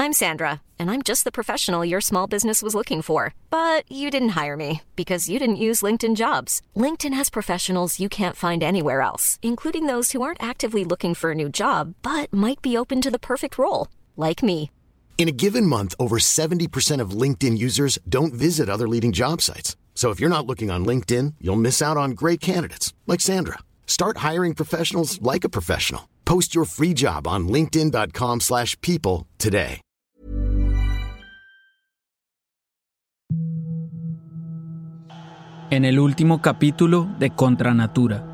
I'm Sandra, and I'm just the professional your small business was looking for. But you didn't hire me because you didn't use LinkedIn Jobs. LinkedIn has professionals you can't find anywhere else, including those who aren't actively looking for a new job, but might be open to the perfect role, like me. In a given month, over 70% of LinkedIn users don't visit other leading job sites. So if you're not looking on LinkedIn, you'll miss out on great candidates like Sandra. Start hiring professionals like a professional. Post your free job on linkedin.com/people today. En el último capítulo de Contra Natura.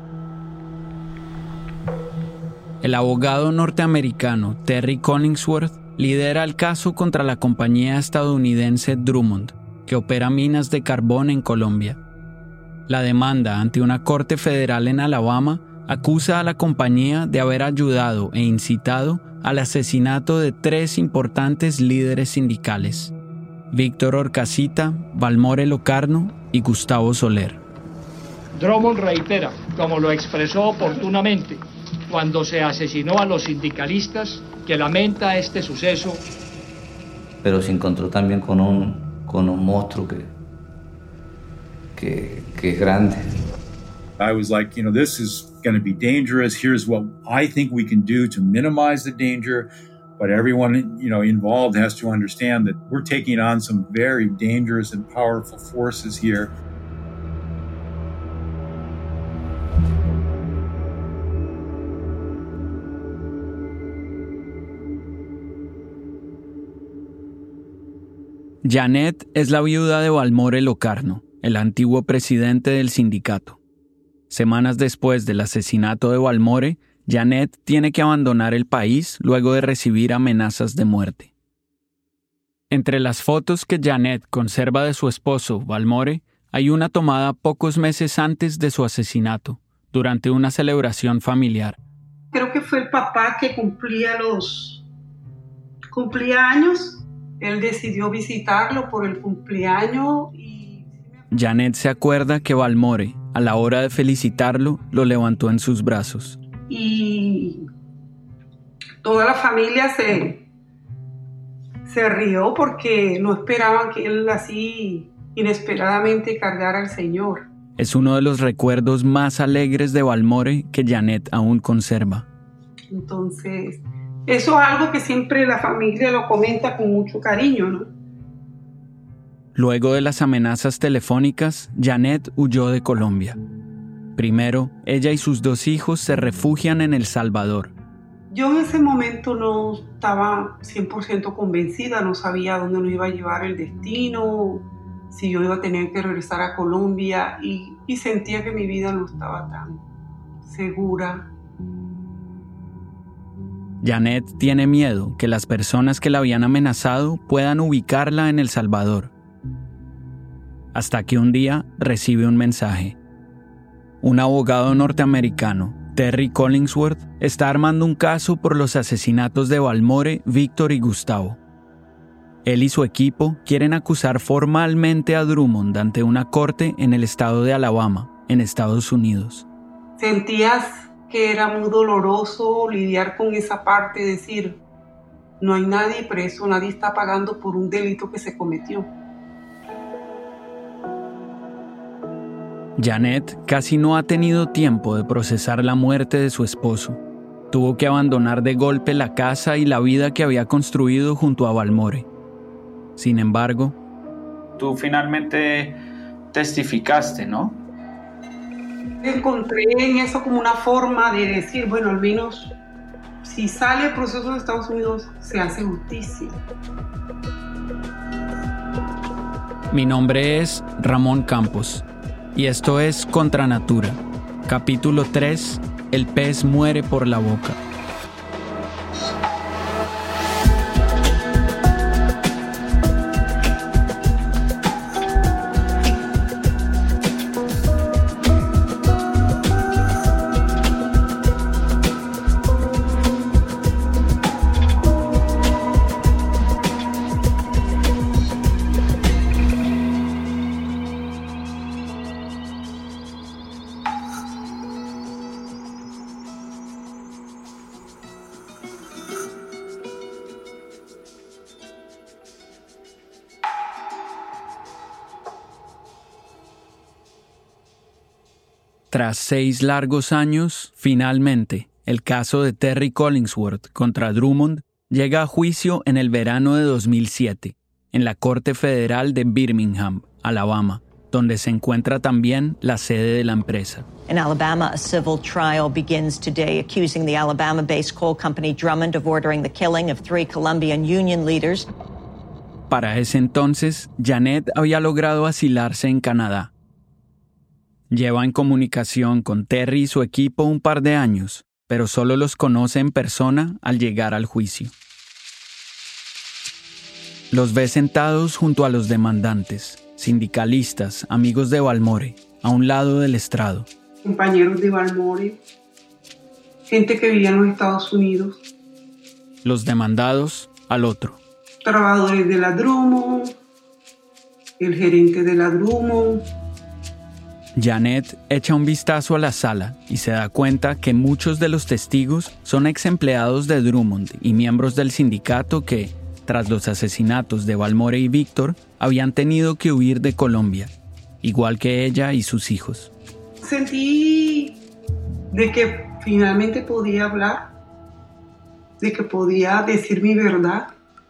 El abogado norteamericano Terry Collingsworth lidera el caso contra la compañía estadounidense Drummond, que opera minas de carbón en Colombia. La demanda ante una corte federal en Alabama acusa a la compañía de haber ayudado e incitado al asesinato de 3 importantes líderes sindicales: Víctor Horcasita, Balmore Locarno y Gustavo Soler. Drummond reitera, como lo expresó oportunamente cuando se asesinó a los sindicalistas, que lamenta este suceso. Pero se encontró también con un monstruo que es grande. I was like, this is going to be dangerous. Here's what I think we can do to minimize the danger. But everyone, involved has to understand that we're taking on some very dangerous and powerful forces here. Janet es la viuda de Balmore Locarno, el antiguo presidente del sindicato. Semanas después del asesinato de Balmore, Janet tiene que abandonar el país luego de recibir amenazas de muerte. Entre las fotos que Janet conserva de su esposo, Balmore, hay una tomada pocos meses antes de su asesinato, durante una celebración familiar. Creo que fue el papá que cumplía años. Él decidió visitarlo por el cumpleaños y... Janet se acuerda que Balmore, a la hora de felicitarlo, lo levantó en sus brazos. Y toda la familia se rió porque no esperaban que él así inesperadamente cargara al Señor. Es uno de los recuerdos más alegres de Balmore que Janet aún conserva. Entonces, eso es algo que siempre la familia lo comenta con mucho cariño, ¿no? Luego de las amenazas telefónicas, Janet huyó de Colombia. Primero, ella y sus 2 hijos se refugian en El Salvador. Yo en ese momento no estaba 100% convencida, no sabía dónde nos iba a llevar el destino, si yo iba a tener que regresar a Colombia y sentía que mi vida no estaba tan segura. Janet tiene miedo que las personas que la habían amenazado puedan ubicarla en El Salvador. Hasta que un día recibe un mensaje. Un abogado norteamericano, Terry Collingsworth, está armando un caso por los asesinatos de Balmore, Víctor y Gustavo. Él y su equipo quieren acusar formalmente a Drummond ante una corte en el estado de Alabama, en Estados Unidos. Sentías que era muy doloroso lidiar con esa parte, decir, no hay nadie preso, nadie está pagando por un delito que se cometió. Janet casi no ha tenido tiempo de procesar la muerte de su esposo. Tuvo que abandonar de golpe la casa y la vida que había construido junto a Balmore. Sin embargo, tú finalmente testificaste, ¿no? Encontré en eso como una forma de decir, bueno, al menos si sale el proceso de Estados Unidos, se hace justicia. Mi nombre es Ramón Campos y esto es Contra Natura, capítulo 3, El pez muere por la boca. Tras 6 largos años, finalmente, el caso de Terry Collingsworth contra Drummond llega a juicio en el verano de 2007, en la Corte Federal de Birmingham, Alabama, donde se encuentra también la sede de la empresa. In Alabama, a civil trial begins today accusing the Alabama-based coal company Drummond of ordering the killing of 3 Colombian union leaders. Para ese entonces, Janet había logrado asilarse en Canadá. Lleva en comunicación con Terry y su equipo un par de años, pero solo los conoce en persona al llegar al juicio. Los ve sentados junto a los demandantes, sindicalistas, amigos de Balmore, a un lado del estrado. Compañeros de Balmore, gente que vivía en los Estados Unidos. Los demandados al otro. Trabajadores de la Drummond, el gerente de la Drummond. Janet echa un vistazo a la sala y se da cuenta que muchos de los testigos son ex empleados de Drummond y miembros del sindicato que, tras los asesinatos de Balmore y Víctor, habían tenido que huir de Colombia, igual que ella y sus hijos. Sentí de que finalmente podía hablar, de que podía decir mi verdad.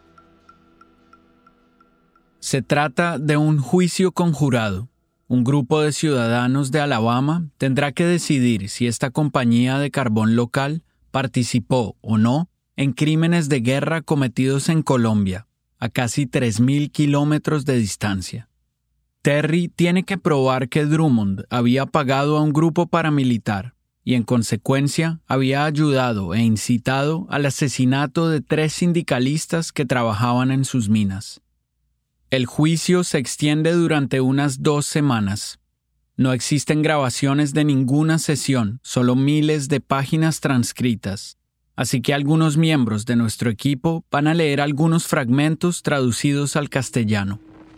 Se trata de un juicio conjurado. Un grupo de ciudadanos de Alabama tendrá que decidir si esta compañía de carbón local participó o no en crímenes de guerra cometidos en Colombia, a casi 3.000 kilómetros de distancia. Terry tiene que probar que Drummond había pagado a un grupo paramilitar y, en consecuencia, había ayudado e incitado al asesinato de 3 sindicalistas que trabajaban en sus minas. El juicio se extiende durante unas 2 semanas. No existen grabaciones de ninguna sesión, solo miles de páginas transcritas. Así que algunos miembros de nuestro equipo van a leer algunos fragmentos traducidos al castellano.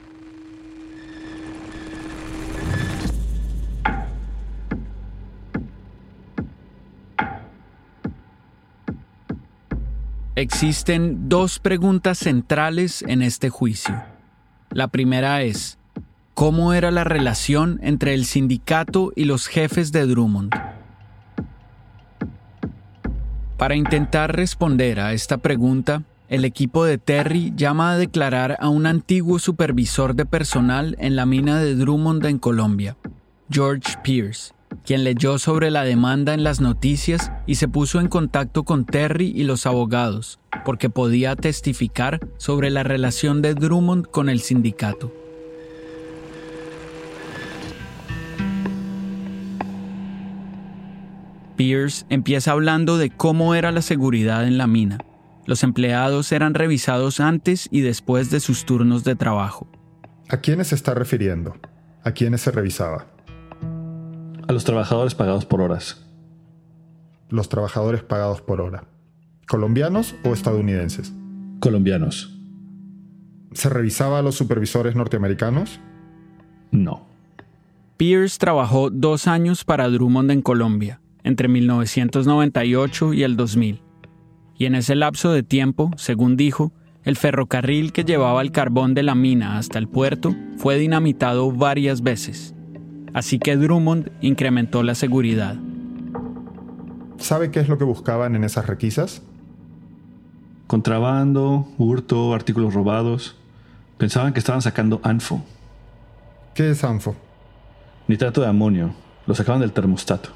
Existen 2 preguntas centrales en este juicio. La primera es, ¿cómo era la relación entre el sindicato y los jefes de Drummond? Para intentar responder a esta pregunta, el equipo de Terry llama a declarar a un antiguo supervisor de personal en la mina de Drummond en Colombia, George Pierce, quien leyó sobre la demanda en las noticias y se puso en contacto con Terry y los abogados, porque podía testificar sobre la relación de Drummond con el sindicato. Pierce empieza hablando de cómo era la seguridad en la mina. Los empleados eran revisados antes y después de sus turnos de trabajo. ¿A quiénes se está refiriendo? ¿A quiénes se revisaba? A los trabajadores pagados por horas. Los trabajadores pagados por hora. ¿Colombianos o estadounidenses? Colombianos. ¿Se revisaba a los supervisores norteamericanos? No. Pierce trabajó 2 años para Drummond en Colombia, entre 1998 y el 2000. Y en ese lapso de tiempo, según dijo, el ferrocarril que llevaba el carbón de la mina hasta el puerto fue dinamitado varias veces. Así que Drummond incrementó la seguridad. ¿Sabe qué es lo que buscaban en esas requisas? Contrabando, hurto, artículos robados. Pensaban que estaban sacando ANFO. ¿Qué es ANFO? Nitrato de amonio. Lo sacaban del termostato.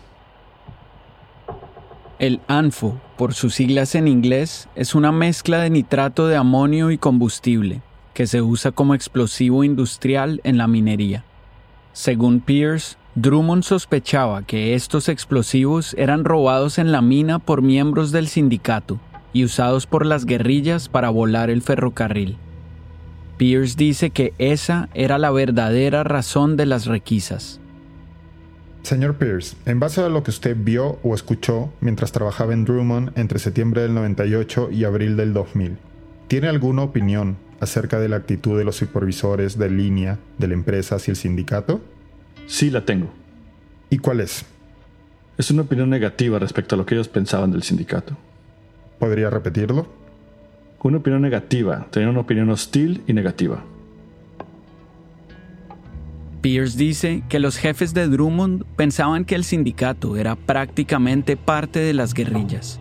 El ANFO, por sus siglas en inglés, es una mezcla de nitrato de amonio y combustible, que se usa como explosivo industrial en la minería. Según Pierce, Drummond sospechaba que estos explosivos eran robados en la mina por miembros del sindicato y usados por las guerrillas para volar el ferrocarril. Pierce dice que esa era la verdadera razón de las requisas. Señor Pierce, en base a lo que usted vio o escuchó mientras trabajaba en Drummond entre septiembre del 98 y abril del 2000, ¿tiene alguna opinión acerca de la actitud de los supervisores de línea de la empresa hacia el sindicato? Sí, la tengo. ¿Y cuál es? Es una opinión negativa respecto a lo que ellos pensaban del sindicato. ¿Podría repetirlo? Una opinión negativa, tener una opinión hostil y negativa. Pierce dice que los jefes de Drummond pensaban que el sindicato era prácticamente parte de las guerrillas.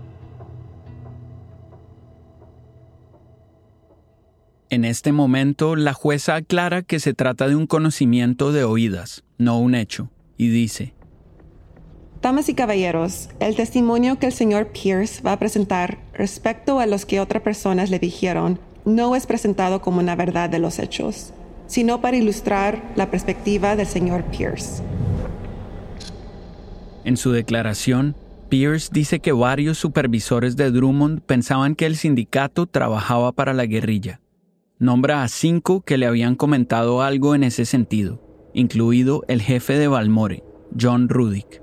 En este momento, la jueza aclara que se trata de un conocimiento de oídas, no un hecho, y dice: Damas y caballeros, el testimonio que el señor Pierce va a presentar respecto a los que otras personas le dijeron no es presentado como una verdad de los hechos, sino para ilustrar la perspectiva del señor Pierce. En su declaración, Pierce dice que varios supervisores de Drummond pensaban que el sindicato trabajaba para la guerrilla. Nombra a 5 que le habían comentado algo en ese sentido, incluido el jefe de Balmore, John Rudick.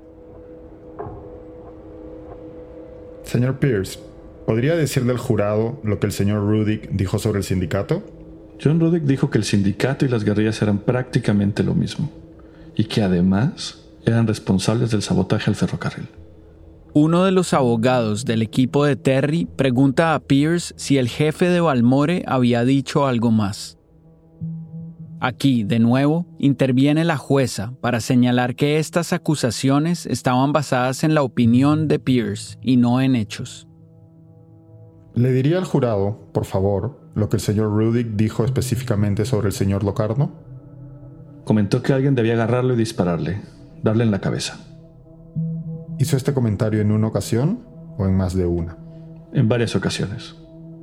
Señor Pierce, ¿podría decirle al jurado lo que el señor Rudick dijo sobre el sindicato? John Rudick dijo que el sindicato y las guerrillas eran prácticamente lo mismo, y que además eran responsables del sabotaje al ferrocarril. Uno de los abogados del equipo de Terry pregunta a Pierce si el jefe de Balmore había dicho algo más. Aquí, de nuevo, interviene la jueza para señalar que estas acusaciones estaban basadas en la opinión de Pierce y no en hechos. ¿Le diría al jurado, por favor, lo que el señor Rudick dijo específicamente sobre el señor Locarno? Comentó que alguien debía agarrarlo y dispararle, darle en la cabeza. ¿Hizo este comentario en una ocasión o en más de una? En varias ocasiones.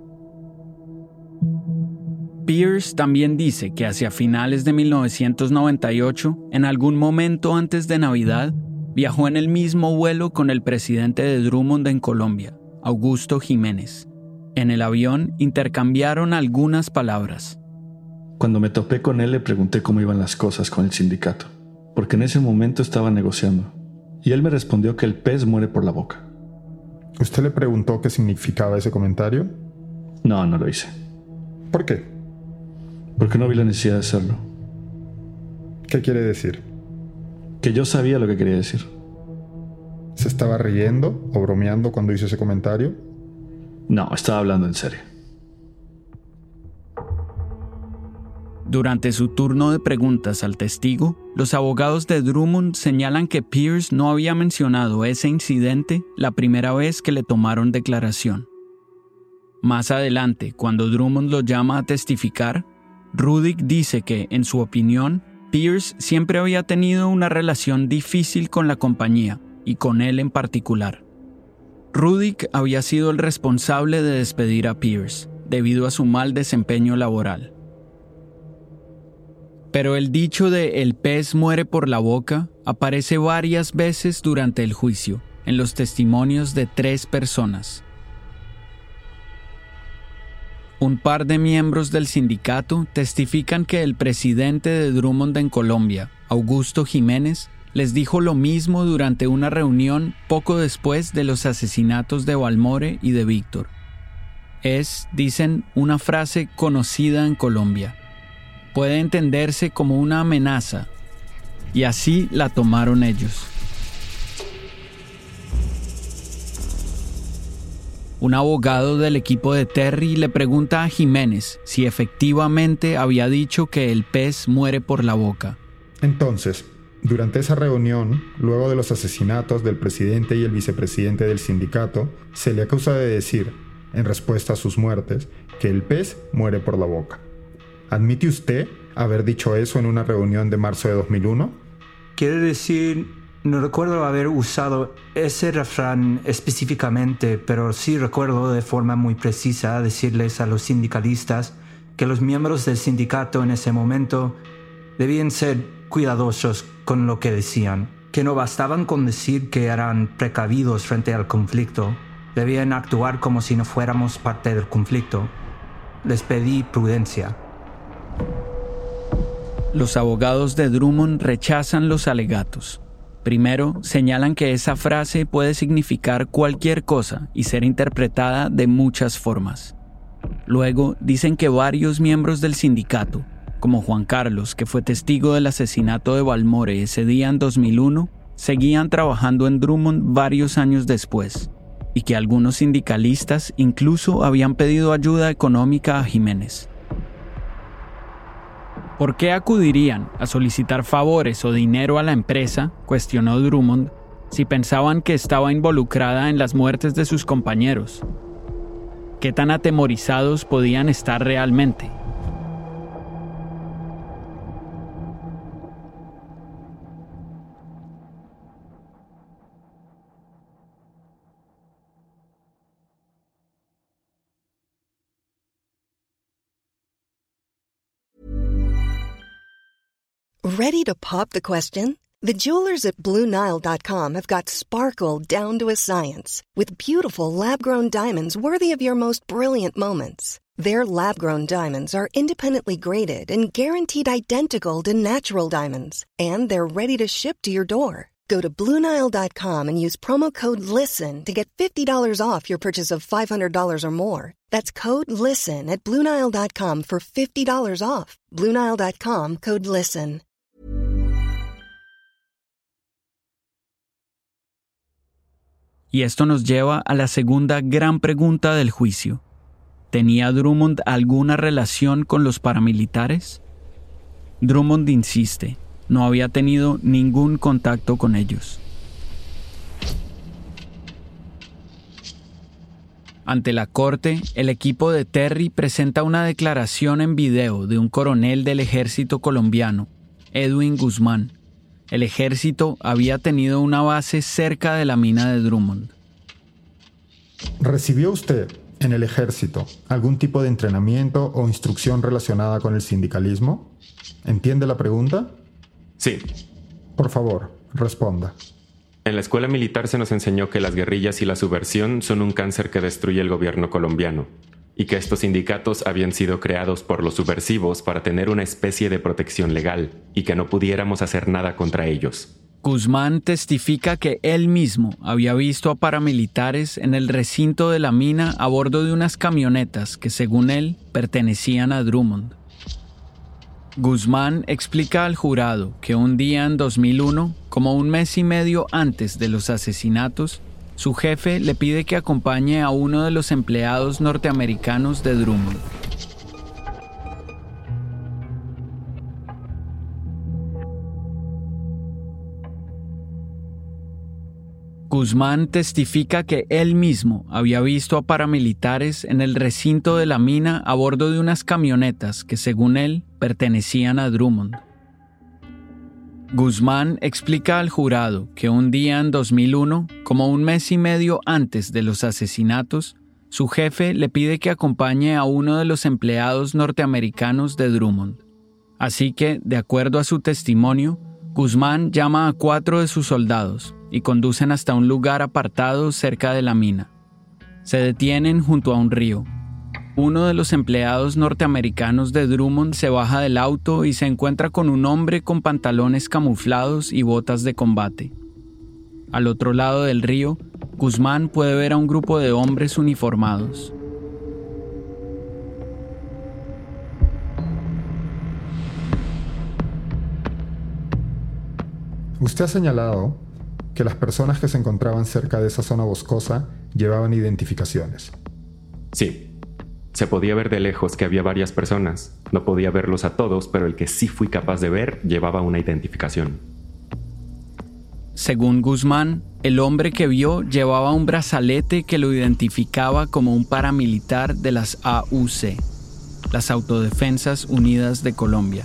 Pierce también dice que hacia finales de 1998, en algún momento antes de Navidad, viajó en el mismo vuelo con el presidente de Drummond en Colombia, Augusto Jiménez. En el avión intercambiaron algunas palabras. Cuando me topé con él le pregunté cómo iban las cosas con el sindicato, porque en ese momento estaba negociando. Y él me respondió que el pez muere por la boca. ¿Usted le preguntó qué significaba ese comentario? No, no lo hice. ¿Por qué? Porque no vi la necesidad de hacerlo. ¿Qué quiere decir? Que yo sabía lo que quería decir. ¿Se estaba riendo o bromeando cuando hizo ese comentario? No, estaba hablando en serio. Durante su turno de preguntas al testigo, los abogados de Drummond señalan que Pierce no había mencionado ese incidente la primera vez que le tomaron declaración. Más adelante, cuando Drummond lo llama a testificar, Rudick dice que, en su opinión, Pierce siempre había tenido una relación difícil con la compañía y con él en particular. Rudick había sido el responsable de despedir a Pierce debido a su mal desempeño laboral. Pero el dicho de "el pez muere por la boca" aparece varias veces durante el juicio, en los testimonios de 3 personas. Un par de miembros del sindicato testifican que el presidente de Drummond en Colombia, Augusto Jiménez, les dijo lo mismo durante una reunión poco después de los asesinatos de Balmore y de Víctor. Es, dicen, una frase conocida en Colombia. Puede entenderse como una amenaza, y así la tomaron ellos. Un abogado del equipo de Terry le pregunta a Jiménez si efectivamente había dicho que el pez muere por la boca. Entonces, durante esa reunión, luego de los asesinatos del presidente y el vicepresidente del sindicato, se le acusa de decir, en respuesta a sus muertes, que el pez muere por la boca. ¿Admite usted haber dicho eso en una reunión de marzo de 2001? Quiere decir, no recuerdo haber usado ese refrán específicamente, pero sí recuerdo de forma muy precisa decirles a los sindicalistas que los miembros del sindicato en ese momento debían ser cuidadosos con lo que decían, que no bastaban con decir que eran precavidos frente al conflicto, debían actuar como si no fuéramos parte del conflicto. Les pedí prudencia. Los abogados de Drummond rechazan los alegatos. Primero, señalan que esa frase puede significar cualquier cosa y ser interpretada de muchas formas. Luego, dicen que varios miembros del sindicato, como Juan Carlos, que fue testigo del asesinato de Balmore ese día en 2001, seguían trabajando en Drummond varios años después, y que algunos sindicalistas incluso habían pedido ayuda económica a Jiménez. ¿Por qué acudirían a solicitar favores o dinero a la empresa?, cuestionó Drummond, si pensaban que estaba involucrada en las muertes de sus compañeros. ¿Qué tan atemorizados podían estar realmente? Ready to pop the question? The jewelers at BlueNile.com have got sparkle down to a science with beautiful lab-grown diamonds worthy of your most brilliant moments. Their lab-grown diamonds are independently graded and guaranteed identical to natural diamonds, and they're ready to ship to your door. Go to BlueNile.com and use promo code LISTEN to get $50 off your purchase of $500 or more. That's code LISTEN at BlueNile.com for $50 off. BlueNile.com, code LISTEN. Y esto nos lleva a la segunda gran pregunta del juicio. ¿Tenía Drummond alguna relación con los paramilitares? Drummond insiste, no había tenido ningún contacto con ellos. Ante la corte, el equipo de Terry presenta una declaración en video de un coronel del ejército colombiano, Edwin Guzmán. El ejército había tenido una base cerca de la mina de Drummond. ¿Recibió usted en el ejército algún tipo de entrenamiento o instrucción relacionada con el sindicalismo? ¿Entiende la pregunta? Sí. Por favor, responda. En la escuela militar se nos enseñó que las guerrillas y la subversión son un cáncer que destruye el gobierno colombiano, y que estos sindicatos habían sido creados por los subversivos para tener una especie de protección legal, y que no pudiéramos hacer nada contra ellos. Guzmán testifica que él mismo había visto a paramilitares en el recinto de la mina a bordo de unas camionetas que, según él, pertenecían a Drummond. Guzmán explica al jurado que un día en 2001, como un mes y medio antes de los asesinatos, su jefe le pide que acompañe a uno de los empleados norteamericanos de Drummond. Guzmán testifica que él mismo había visto a paramilitares en el recinto de la mina a bordo de unas camionetas que, según él, pertenecían a Drummond. Guzmán explica al jurado que un día en 2001, como un mes y medio antes de los asesinatos, su jefe le pide que acompañe a uno de los empleados norteamericanos de Drummond. Así que, de acuerdo a su testimonio, Guzmán llama a 4 de sus soldados y conducen hasta un lugar apartado cerca de la mina. Se detienen junto a un río. Uno de los empleados norteamericanos de Drummond se baja del auto y se encuentra con un hombre con pantalones camuflados y botas de combate. Al otro lado del río, Guzmán puede ver a un grupo de hombres uniformados. Usted ha señalado que las personas que se encontraban cerca de esa zona boscosa llevaban identificaciones. Sí. Se podía ver de lejos que había varias personas. No podía verlos a todos, pero el que sí fui capaz de ver llevaba una identificación. Según Guzmán, el hombre que vio llevaba un brazalete que lo identificaba como un paramilitar de las AUC, las Autodefensas Unidas de Colombia.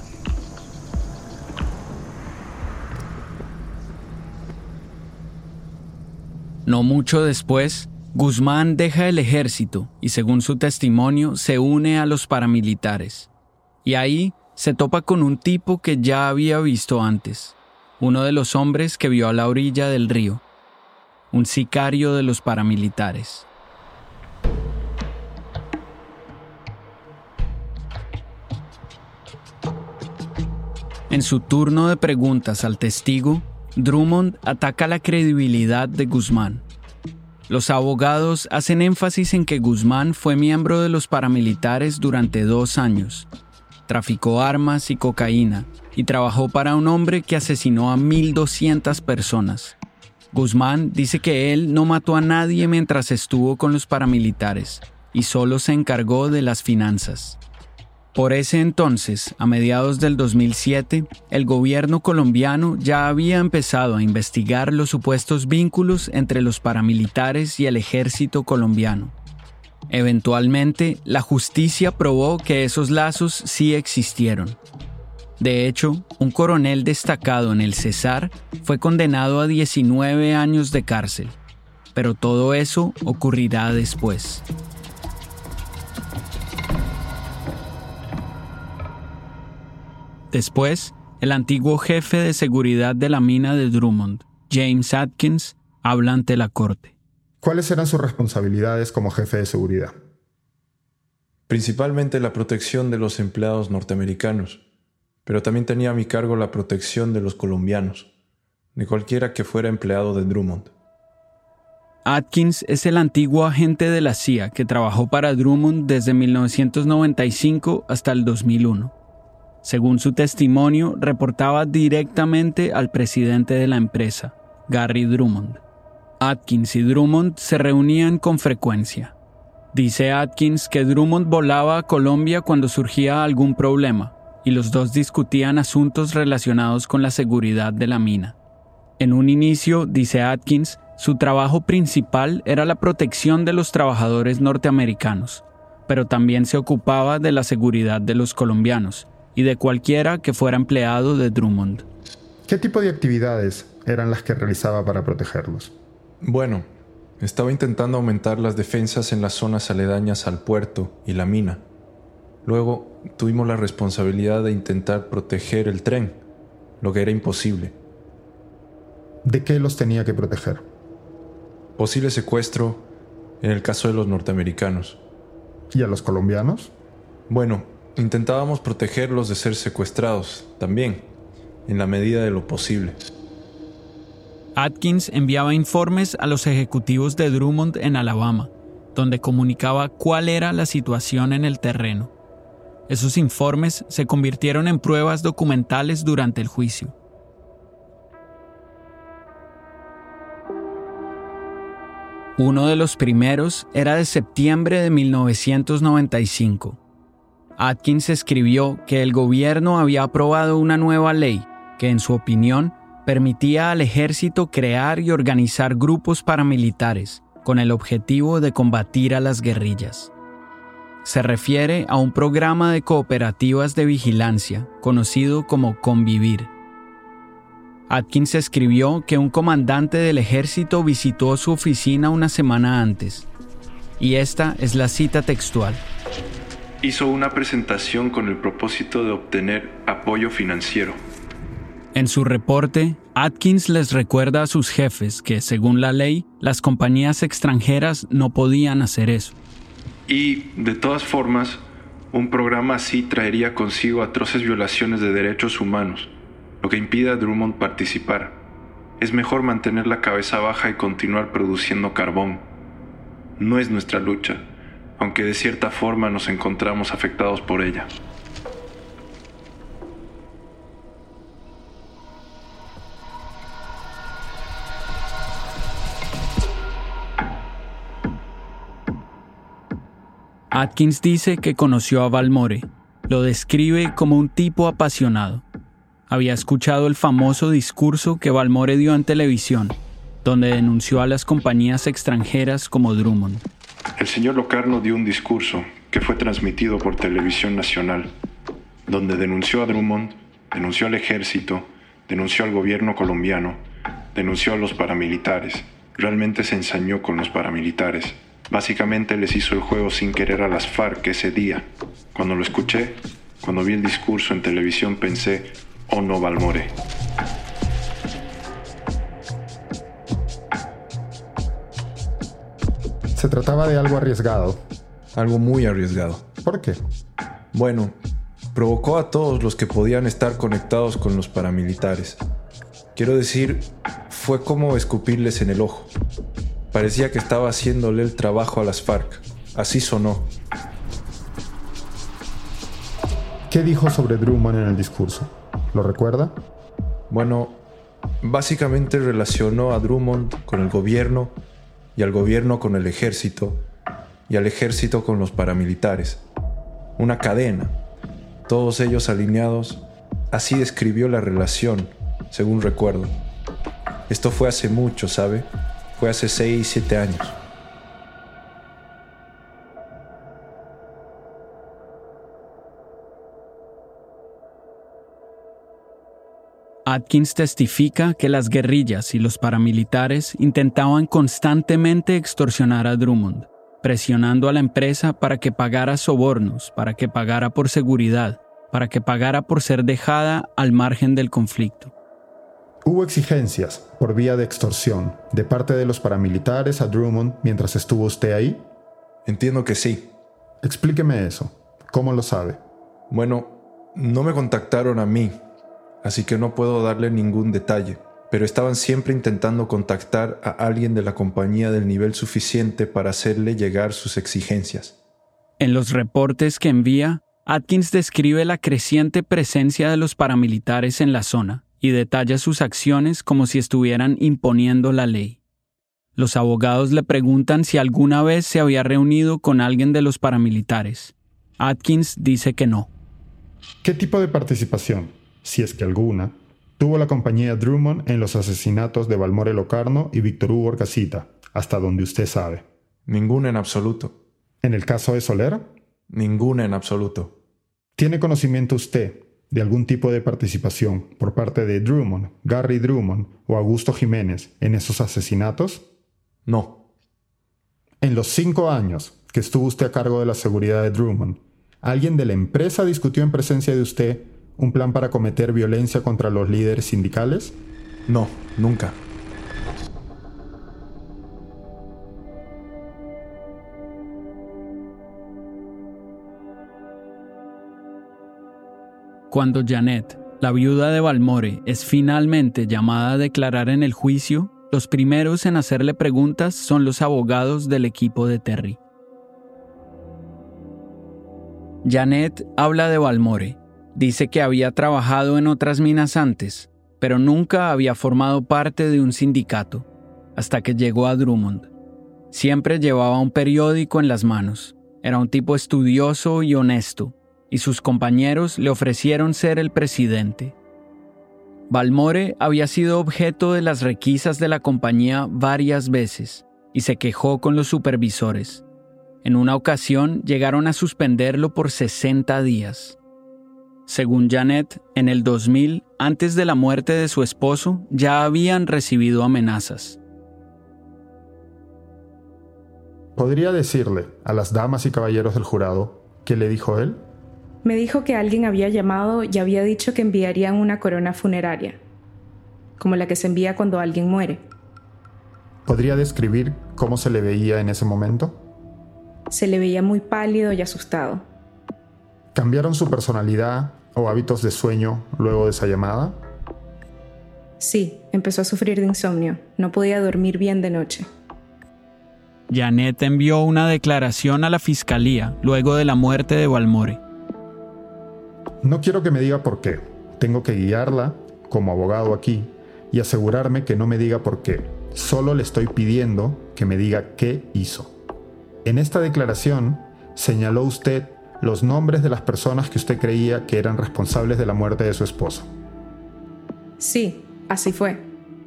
No mucho después, Guzmán deja el ejército y, según su testimonio, se une a los paramilitares. Y ahí se topa con un tipo que ya había visto antes, uno de los hombres que vio a la orilla del río, un sicario de los paramilitares. En su turno de preguntas al testigo, Drummond ataca la credibilidad de Guzmán. Los abogados hacen énfasis en que Guzmán fue miembro de los paramilitares durante 2 años. Traficó armas y cocaína y trabajó para un hombre que asesinó a 1,200 personas. Guzmán dice que él no mató a nadie mientras estuvo con los paramilitares y solo se encargó de las finanzas. Por ese entonces, a mediados del 2007, el gobierno colombiano ya había empezado a investigar los supuestos vínculos entre los paramilitares y el ejército colombiano. Eventualmente, la justicia probó que esos lazos sí existieron. De hecho, un coronel destacado en el Cesar fue condenado a 19 años de cárcel. Pero todo eso ocurrirá después. Después, el antiguo jefe de seguridad de la mina de Drummond, James Atkins, habla ante la corte. ¿Cuáles eran sus responsabilidades como jefe de seguridad? Principalmente la protección de los empleados norteamericanos, pero también tenía a mi cargo la protección de los colombianos, de cualquiera que fuera empleado de Drummond. Atkins es el antiguo agente de la CIA que trabajó para Drummond desde 1995 hasta el 2001. Según su testimonio, reportaba directamente al presidente de la empresa, Gary Drummond. Atkins y Drummond se reunían con frecuencia. Dice Atkins que Drummond volaba a Colombia cuando surgía algún problema y los dos discutían asuntos relacionados con la seguridad de la mina. En un inicio, dice Atkins, su trabajo principal era la protección de los trabajadores norteamericanos, pero también se ocupaba de la seguridad de los colombianos y de cualquiera que fuera empleado de Drummond. ¿Qué tipo de actividades eran las que realizaba para protegerlos? Bueno, estaba intentando aumentar las defensas en las zonas aledañas al puerto y la mina. Luego tuvimos la responsabilidad de intentar proteger el tren, lo que era imposible. ¿De qué los tenía que proteger? Posible secuestro en el caso de los norteamericanos. ¿Y a los colombianos? Bueno, intentábamos protegerlos de ser secuestrados también, en la medida de lo posible. Atkins enviaba informes a los ejecutivos de Drummond en Alabama, donde comunicaba cuál era la situación en el terreno. Esos informes se convirtieron en pruebas documentales durante el juicio. Uno de los primeros era de septiembre de 1995. Atkins escribió que el gobierno había aprobado una nueva ley que, en su opinión, permitía al ejército crear y organizar grupos paramilitares con el objetivo de combatir a las guerrillas. Se refiere a un programa de cooperativas de vigilancia conocido como Convivir. Atkins escribió que un comandante del ejército visitó su oficina una semana antes, y esta es la cita textual. Hizo una presentación con el propósito de obtener apoyo financiero. En su reporte, Atkins les recuerda a sus jefes que, según la ley, las compañías extranjeras no podían hacer eso. Y, de todas formas, un programa así traería consigo atroces violaciones de derechos humanos, lo que impide a Drummond participar. Es mejor mantener la cabeza baja y continuar produciendo carbón. No es nuestra lucha, aunque de cierta forma nos encontramos afectados por ella. Atkins dice que conoció a Balmore. Lo describe como un tipo apasionado. Había escuchado el famoso discurso que Balmore dio en televisión, donde denunció a las compañías extranjeras como Drummond. El señor Locarno dio un discurso que fue transmitido por Televisión Nacional, donde denunció a Drummond, denunció al ejército, denunció al gobierno colombiano, denunció a los paramilitares. Realmente se ensañó con los paramilitares. Básicamente les hizo el juego sin querer a las FARC ese día. Cuando lo escuché, cuando vi el discurso en televisión, pensé, oh no, Balmore. Se trataba de algo arriesgado. Algo muy arriesgado. ¿Por qué? Bueno, provocó a todos los que podían estar conectados con los paramilitares. Quiero decir, fue como escupirles en el ojo. Parecía que estaba haciéndole el trabajo a las FARC. Así sonó. ¿Qué dijo sobre Drummond en el discurso? ¿Lo recuerda? Bueno, básicamente relacionó a Drummond con el gobierno y al gobierno con el ejército y al ejército con los paramilitares. Una cadena, todos ellos alineados. Así describió la relación, según recuerdo. Esto fue hace mucho, ¿sabe? Fue hace 6, 7 años. Atkins testifica que las guerrillas y los paramilitares intentaban constantemente extorsionar a Drummond, presionando a la empresa para que pagara sobornos, para que pagara por seguridad, para que pagara por ser dejada al margen del conflicto. ¿Hubo exigencias por vía de extorsión de parte de los paramilitares a Drummond mientras estuvo usted ahí? Entiendo que sí. Explíqueme eso. ¿Cómo lo sabe? Bueno, no me contactaron a mí, así que no puedo darle ningún detalle, pero estaban siempre intentando contactar a alguien de la compañía del nivel suficiente para hacerle llegar sus exigencias. En los reportes que envía, Atkins describe la creciente presencia de los paramilitares en la zona y detalla sus acciones como si estuvieran imponiendo la ley. Los abogados le preguntan si alguna vez se había reunido con alguien de los paramilitares. Atkins dice que no. ¿Qué tipo de participación, si es que alguna, tuvo la compañía Drummond en los asesinatos de Balmore Locarno y Víctor Hugo Orcasita, hasta donde usted sabe? Ninguna en absoluto. ¿En el caso de Soler? Ninguna en absoluto. ¿Tiene conocimiento usted de algún tipo de participación por parte de Drummond, Gary Drummond o Augusto Jiménez en esos asesinatos? No. En los 5 años que estuvo usted a cargo de la seguridad de Drummond, ¿alguien de la empresa discutió en presencia de usted un plan para cometer violencia contra los líderes sindicales? No, nunca. Cuando Janet, la viuda de Balmore, es finalmente llamada a declarar en el juicio, los primeros en hacerle preguntas son los abogados del equipo de Terry. Janet habla de Balmore. Dice que había trabajado en otras minas antes, pero nunca había formado parte de un sindicato, hasta que llegó a Drummond. Siempre llevaba un periódico en las manos. Era un tipo estudioso y honesto, y sus compañeros le ofrecieron ser el presidente. Balmore había sido objeto de las requisas de la compañía varias veces, y se quejó con los supervisores. En una ocasión llegaron a suspenderlo por 60 días. Según Janet, en el 2000, antes de la muerte de su esposo, ya habían recibido amenazas. ¿Podría decirle a las damas y caballeros del jurado qué le dijo él? Me dijo que alguien había llamado y había dicho que enviarían una corona funeraria, como la que se envía cuando alguien muere. ¿Podría describir cómo se le veía en ese momento? Se le veía muy pálido y asustado. ¿Cambiaron su personalidad o hábitos de sueño luego de esa llamada? Sí, empezó a sufrir de insomnio. No podía dormir bien de noche. Janet envió una declaración a la fiscalía luego de la muerte de Balmore. No quiero que me diga por qué. Tengo que guiarla, como abogado aquí, y asegurarme que no me diga por qué. Solo le estoy pidiendo que me diga qué hizo. En esta declaración, señaló usted los nombres de las personas que usted creía que eran responsables de la muerte de su esposo. Sí, así fue.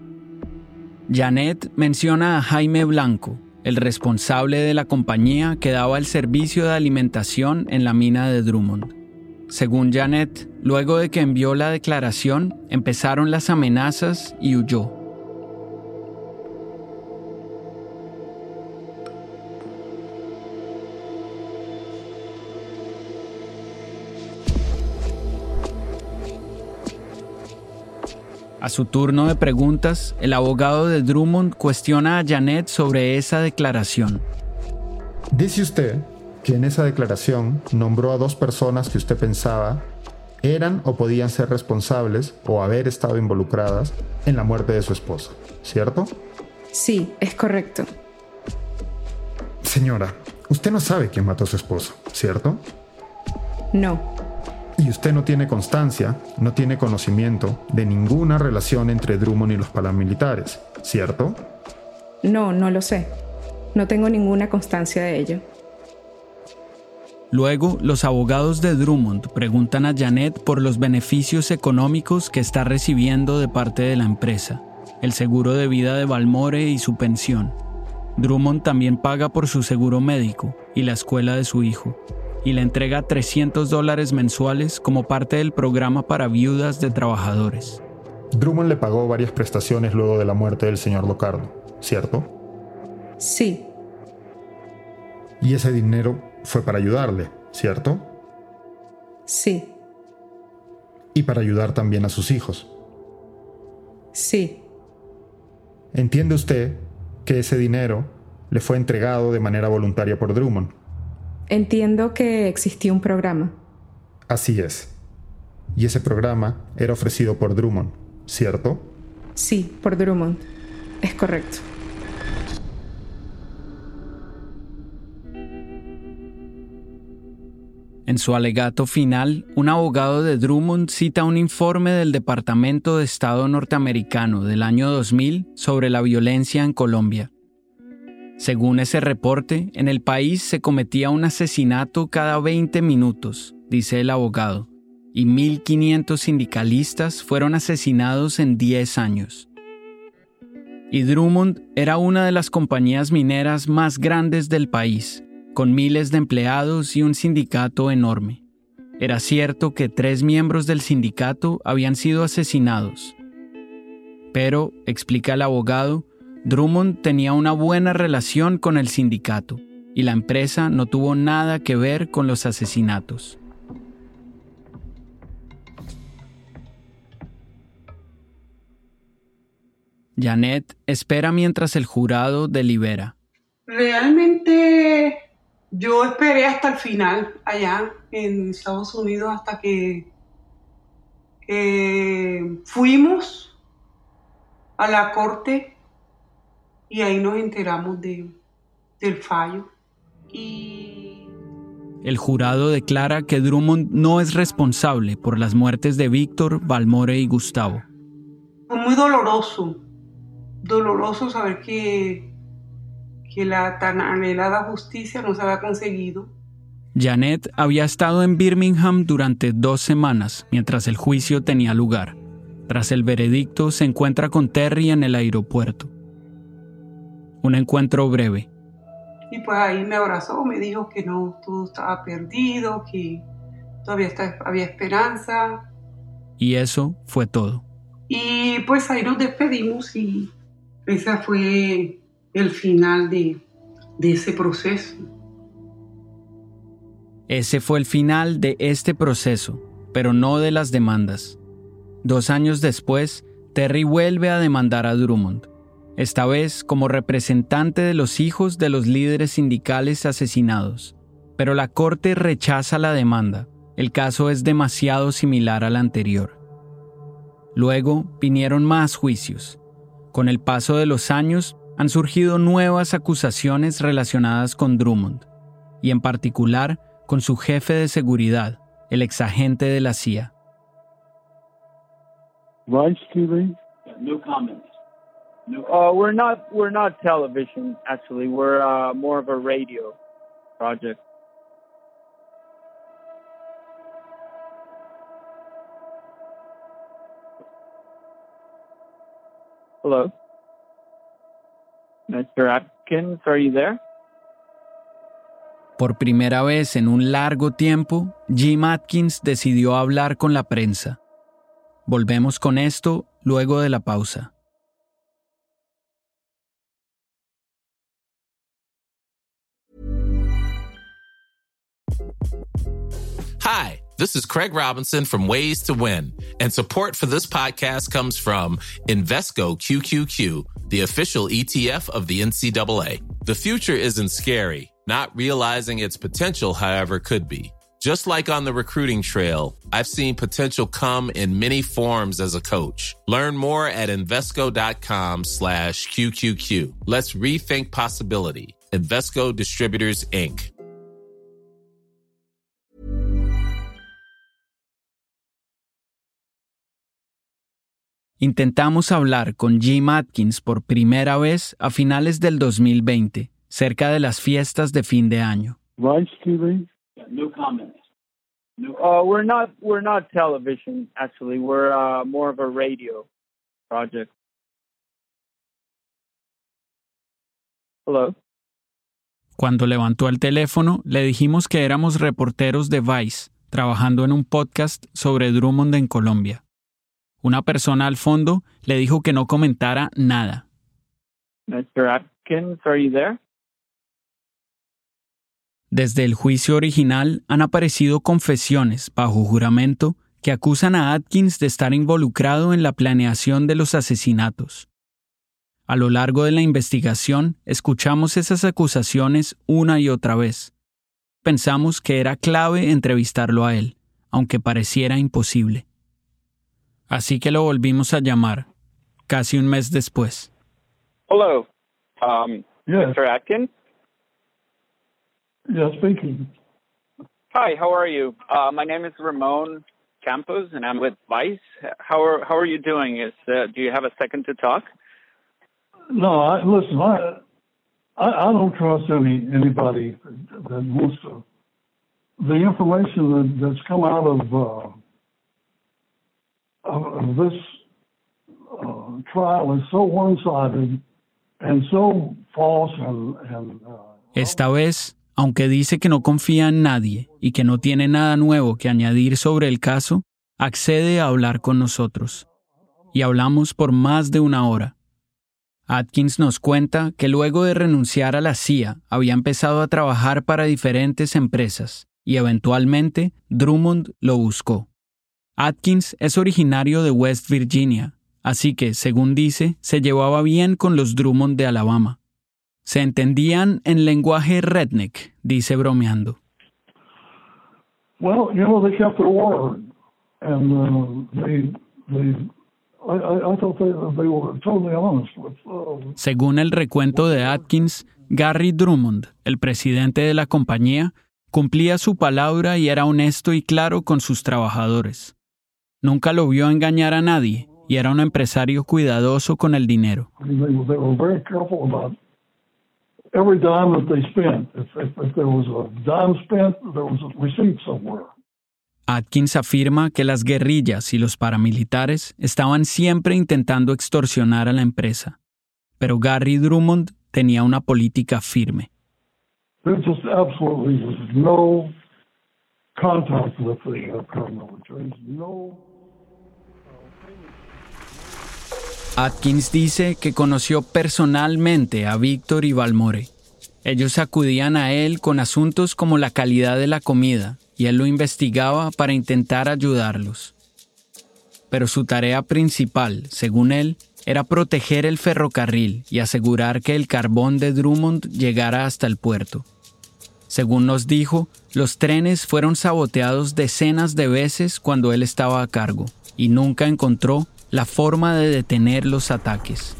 Janet menciona a Jaime Blanco, el responsable de la compañía que daba el servicio de alimentación en la mina de Drummond. Según Janet, luego de que envió la declaración, empezaron las amenazas y huyó. A su turno de preguntas, el abogado de Drummond cuestiona a Janet sobre esa declaración. Dice usted que en esa declaración nombró a 2 personas que usted pensaba eran o podían ser responsables o haber estado involucradas en la muerte de su esposo, ¿cierto? Sí, es correcto. Señora, usted no sabe quién mató a su esposo, ¿cierto? No. Y usted no tiene constancia, no tiene conocimiento de ninguna relación entre Drummond y los paramilitares, ¿cierto? No, no lo sé. No tengo ninguna constancia de ello. Luego, los abogados de Drummond preguntan a Janet por los beneficios económicos que está recibiendo de parte de la empresa, el seguro de vida de Balmore y su pensión. Drummond también paga por su seguro médico y la escuela de su hijo, y le entrega $300 mensuales como parte del programa para viudas de trabajadores. Drummond le pagó varias prestaciones luego de la muerte del señor Locarno, ¿cierto? Sí. Y ese dinero fue para ayudarle, ¿cierto? Sí. Y para ayudar también a sus hijos. Sí. ¿Entiende usted que ese dinero le fue entregado de manera voluntaria por Drummond? Entiendo que existía un programa. Así es. Y ese programa era ofrecido por Drummond, ¿cierto? Sí, por Drummond. Es correcto. En su alegato final, un abogado de Drummond cita un informe del Departamento de Estado norteamericano del año 2000 sobre la violencia en Colombia. Según ese reporte, en el país se cometía un asesinato cada 20 minutos, dice el abogado, y 1.500 sindicalistas fueron asesinados en 10 años. Y Drummond era una de las compañías mineras más grandes del país, con miles de empleados y un sindicato enorme. Era cierto que 3 miembros del sindicato habían sido asesinados. Pero, explica el abogado, Drummond tenía una buena relación con el sindicato y la empresa no tuvo nada que ver con los asesinatos. Janet espera mientras el jurado delibera. Realmente yo esperé hasta el final allá en Estados Unidos hasta que fuimos a la corte y ahí nos enteramos del fallo. El jurado declara que Drummond no es responsable por las muertes de Víctor, Balmore y Gustavo. Fue muy doloroso saber que la tan anhelada justicia no se había conseguido. Janet había estado en Birmingham durante 2 semanas mientras el juicio tenía lugar. Tras el veredicto, se encuentra con Terry en el aeropuerto. Un encuentro breve. Y pues ahí me abrazó, me dijo que no todo estaba perdido, que todavía había esperanza. Y eso fue todo. Y pues ahí nos despedimos y ese fue el final de ese proceso. Ese fue el final de este proceso, pero no de las demandas. 2 años después, Terry vuelve a demandar a Drummond, esta vez como representante de los hijos de los líderes sindicales asesinados. Pero la corte rechaza la demanda. El caso es demasiado similar al anterior. Luego vinieron más juicios. Con el paso de los años, han surgido nuevas acusaciones relacionadas con Drummond, y en particular con su jefe de seguridad, el exagente de la CIA. Vice TV? No comment. No. We're not television, actually. We're more of a radio project. Hello? Mr. Atkins, are you there? Por primera vez en un largo tiempo, Jim Atkins decidió hablar con la prensa. Volvemos con esto luego de la pausa. Hi, this is Craig Robinson from Ways to Win, and support for this podcast comes from Invesco QQQ, the official ETF of the NCAA. The future isn't scary. Not realizing its potential, however, could be. Just like on the recruiting trail, I've seen potential come in many forms as a coach. Learn more at Invesco.com/QQQ. Let's rethink possibility. Invesco Distributors, Inc. Intentamos hablar con Jim Atkins por primera vez a finales del 2020, cerca de las fiestas de fin de año. Vice TV? No comment. We're not television, actually. We're more of a radio project. Hello. Cuando levantó el teléfono, le dijimos que éramos reporteros de Vice, trabajando en un podcast sobre Drummond en Colombia. Una persona al fondo le dijo que no comentara nada. Mr. Atkins, are you there? Desde el juicio original han aparecido confesiones bajo juramento que acusan a Atkins de estar involucrado en la planeación de los asesinatos. A lo largo de la investigación, escuchamos esas acusaciones una y otra vez. Pensamos que era clave entrevistarlo a él, aunque pareciera imposible. Así que lo volvimos a llamar, casi un mes después. Hello, Mr. Atkins? Yeah, speaking. Hi, how are you? My name is Ramon Campos, and I'm with Vice. How are you doing? Do you have a second to talk? No, listen. I don't trust anybody that wants to. The information that's come out of this trial is so one-sided and so false and Esta vez, aunque dice que no confía en nadie y que no tiene nada nuevo que añadir sobre el caso, accede a hablar con nosotros. Y hablamos por más de una hora. Atkins nos cuenta que luego de renunciar a la CIA había empezado a trabajar para diferentes empresas y eventualmente Drummond lo buscó. Atkins es originario de West Virginia, así que, según dice, se llevaba bien con los Drummond de Alabama. Se entendían en lenguaje redneck, dice bromeando. Well, they kept their word, and I thought they were totally honest with. Según el recuento de Atkins, Gary Drummond, el presidente de la compañía, cumplía su palabra y era honesto y claro con sus trabajadores. Nunca lo vio engañar a nadie y era un empresario cuidadoso con el dinero. They were very careful about every dime that they spent. If there was a dime spent, there was a receipt somewhere. Atkins afirma que las guerrillas y los paramilitares estaban siempre intentando extorsionar a la empresa, pero Gary Drummond tenía una política firme. There just absolutely was no contact with the paramilitaries, no. Atkins dice que conoció personalmente a Víctor y Balmore. Ellos acudían a él con asuntos como la calidad de la comida, y él lo investigaba para intentar ayudarlos. Pero su tarea principal, según él, era proteger el ferrocarril y asegurar que el carbón de Drummond llegara hasta el puerto. Según nos dijo, los trenes fueron saboteados decenas de veces cuando él estaba a cargo, y nunca encontró la forma de detener los ataques.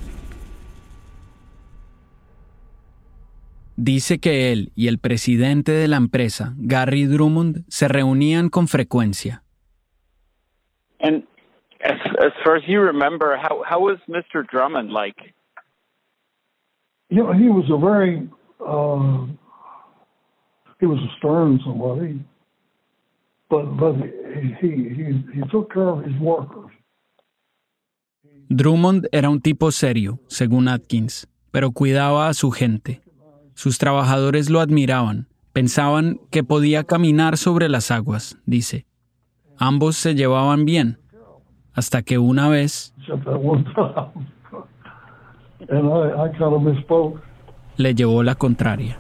Dice que él y el presidente de la empresa, Gary Drummond, se reunían con frecuencia. And as far as you remember, how was Mr. Drummond like? He was a very, he was a stern somebody, but he took care of his workers. Drummond era un tipo serio, según Atkins, pero cuidaba a su gente. Sus trabajadores lo admiraban, pensaban que podía caminar sobre las aguas, dice. Ambos se llevaban bien, hasta que una vez le llevó la contraria.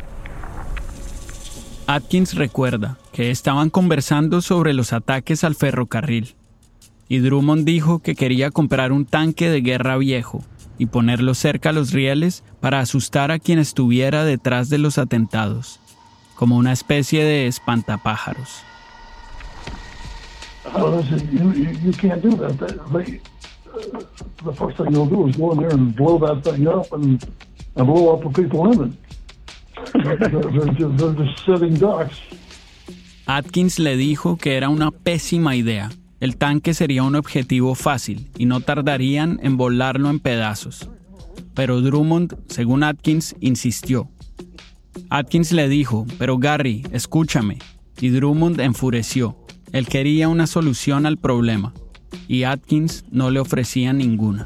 Atkins recuerda que estaban conversando sobre los ataques al ferrocarril, y Drummond dijo que quería comprar un tanque de guerra viejo y ponerlo cerca a los rieles para asustar a quien estuviera detrás de los atentados, como una especie de espantapájaros. You can't do that. The first thing they'll do is go in there and blow that thing up and blow up the people in it. They're just sitting ducks. Atkins le dijo que era una pésima idea. El tanque sería un objetivo fácil y no tardarían en volarlo en pedazos. Pero Drummond, según Atkins, insistió. Atkins le dijo, pero Gary, escúchame, y Drummond enfureció. Él quería una solución al problema, y Atkins no le ofrecía ninguna.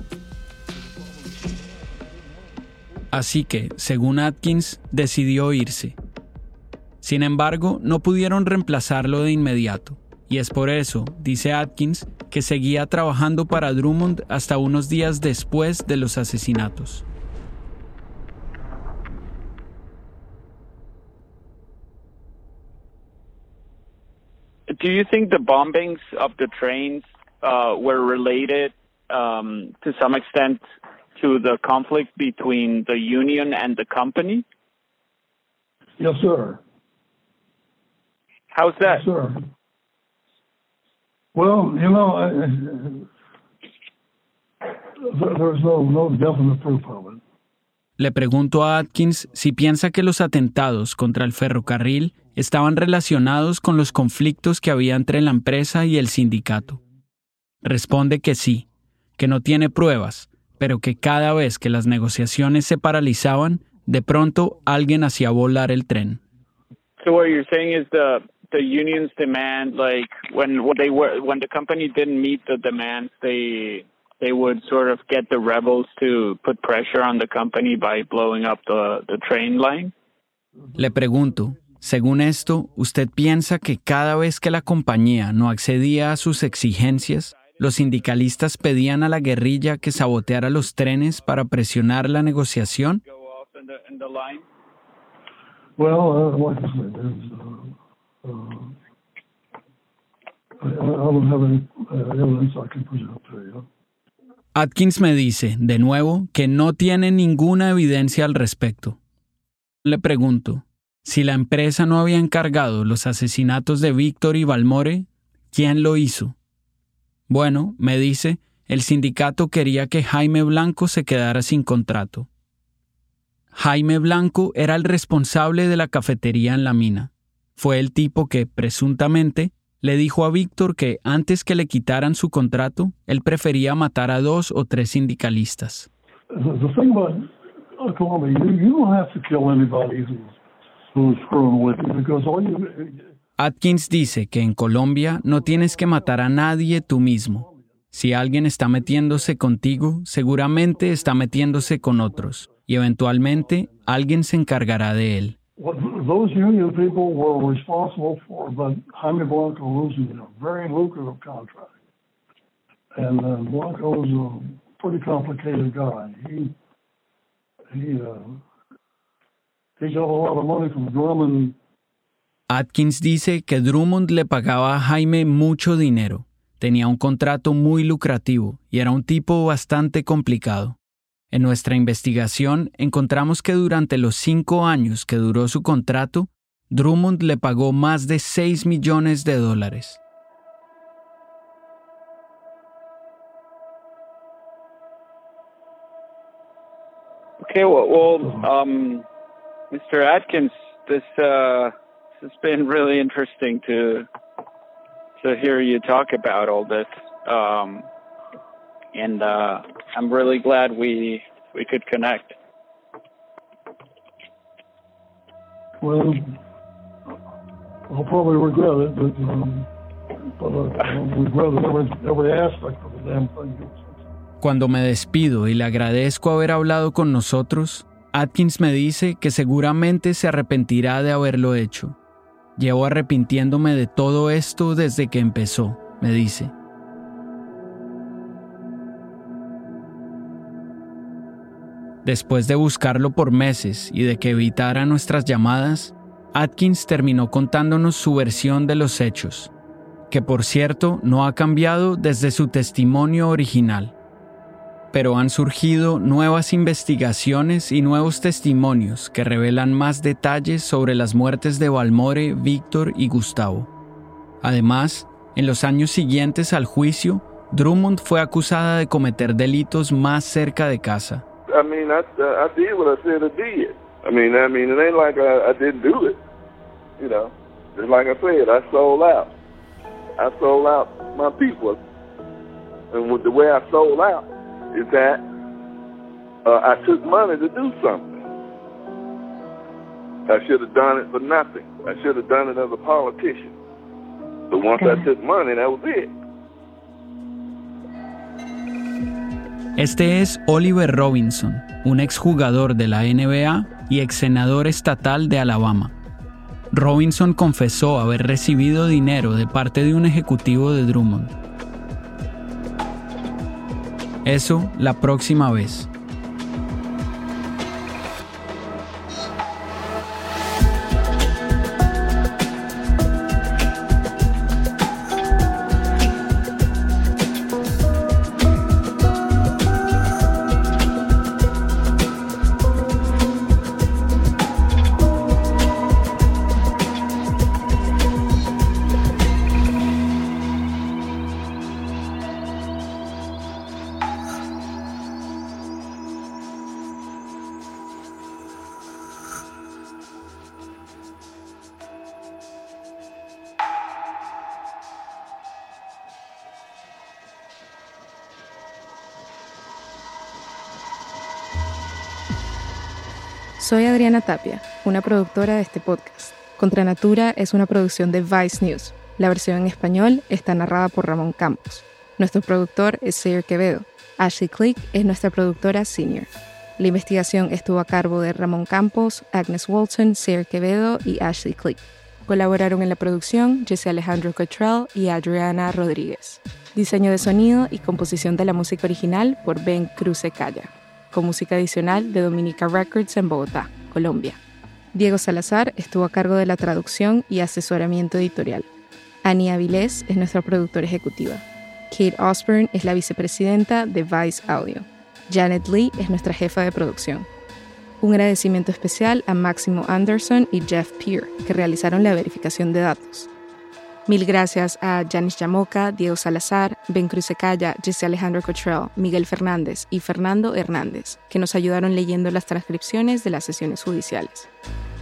Así que, según Atkins, decidió irse. Sin embargo, no pudieron reemplazarlo de inmediato, y es por eso, dice Atkins, que seguía trabajando para Drummond hasta unos días después de los asesinatos. Do you think the bombings of the trains were related to some extent to the conflict between the union and the company? Yes, sir. How's that? Yes, sir. Well, you know, there's no definite proof of it. Le pregunto a Atkins si piensa que los atentados contra el ferrocarril estaban relacionados con los conflictos que había entre la empresa y el sindicato. Responde que sí, que no tiene pruebas, pero que cada vez que las negociaciones se paralizaban, de pronto alguien hacía volar el tren. So what you're saying is the unions demand, like when the company didn't meet the demands, they would sort of get the rebels to put pressure on the company by blowing up the train line? Le pregunto, según esto, ¿usted piensa que cada vez que la compañía no accedía a sus exigencias, los sindicalistas pedían a la guerrilla que saboteara los trenes para presionar la negociación? Well, like I said, I don't have any evidence I can present to you. Atkins me dice, de nuevo, que no tiene ninguna evidencia al respecto. Le pregunto, si la empresa no había encargado los asesinatos de Víctor y Balmore, ¿quién lo hizo? Bueno, me dice, el sindicato quería que Jaime Blanco se quedara sin contrato. Jaime Blanco era el responsable de la cafetería en la mina. Fue el tipo que, presuntamente, le dijo a Víctor que antes que le quitaran su contrato, él prefería matar a 2 o 3 sindicalistas. The thing about Colombia, you don't have to kill anybody who's screwing with you because all you... Atkins dice que en Colombia no tienes que matar a nadie tú mismo. Si alguien está metiéndose contigo, seguramente está metiéndose con otros, y eventualmente alguien se encargará de él. What those union people were responsible for, but Jaime Blanco losing a very lucrative contract. And Blanco was a pretty complicated guy. He got a lot of money from Drummond. Atkins dice que Drummond le pagaba a Jaime mucho dinero, tenía un contrato muy lucrativo y era un tipo bastante complicado. En nuestra investigación encontramos que durante los 5 años que duró su contrato, Drummond le pagó más de $6 millones. Okay, Mr. Atkins, this has been really interesting to hear you talk about all this. And I'm really glad we could connect. Well, I'll probably regret it, but I'll regret every aspect of the damn thing. Cuando me despido y le agradezco haber hablado con nosotros, Atkins me dice que seguramente se arrepentirá de haberlo hecho. Llevo arrepintiéndome de todo esto desde que empezó, me dice. Después de buscarlo por meses y de que evitara nuestras llamadas, Atkins terminó contándonos su versión de los hechos, que por cierto no ha cambiado desde su testimonio original. Pero han surgido nuevas investigaciones y nuevos testimonios que revelan más detalles sobre las muertes de Balmore, Víctor y Gustavo. Además, en los años siguientes al juicio, Drummond fue acusada de cometer delitos más cerca de casa. I mean, I did what I said I did. I mean, it ain't like I didn't do it. You know, just like I said, I sold out. I sold out my people. And with the way I sold out is that I took money to do something. I should have done it for nothing. I should have done it as a politician. But once I took money, that was it. Este es Oliver Robinson, un exjugador de la NBA y ex senador estatal de Alabama. Robinson confesó haber recibido dinero de parte de un ejecutivo de Drummond. Eso la próxima vez. Soy Adriana Tapia, una productora de este podcast. Contra Natura es una producción de Vice News. La versión en español está narrada por Ramón Campos. Nuestro productor es Sayre Quevedo. Ashley Click es nuestra productora senior. La investigación estuvo a cargo de Ramón Campos, Agnes Walton, Sayre Quevedo y Ashley Click. Colaboraron en la producción Jesse Alejandro Cottrell y Adriana Rodríguez. Diseño de sonido y composición de la música original por Ben Crucecalla, con música adicional de Dominica Records en Bogotá, Colombia. Diego Salazar estuvo a cargo de la traducción y asesoramiento editorial. Annie Avilés es nuestra productora ejecutiva. Kate Osborne es la vicepresidenta de Vice Audio. Janet Lee es nuestra jefa de producción. Un agradecimiento especial a Máximo Anderson y Jeff Peer, que realizaron la verificación de datos. Mil gracias a Janice Yamoca, Diego Salazar, Ben Crucecalla, Jesse Alejandro Cottrell, Miguel Fernández y Fernando Hernández, que nos ayudaron leyendo las transcripciones de las sesiones judiciales.